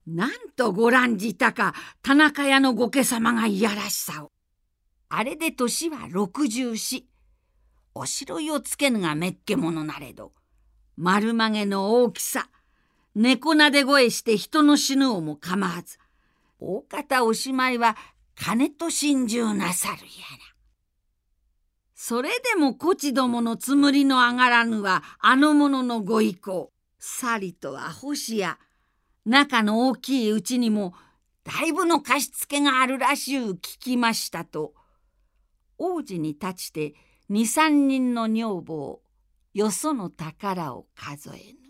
なんとご覧じたか田中屋の御家様がいやらしさを。あれで年は64。おしろいをつけぬがめっけものなれど、丸曲げの大きさ、猫なで声して人の死ぬをも構わず、大方おしまいは金と心中なさるやら。それでもこちどものつむりの上がらぬはあの者のご意向。さりとは星や仲の大きいうちにもだいぶの貸し付けがあるらしゅう聞きましたと、王子に立ちて2、3人の女房よその宝を数えぬ。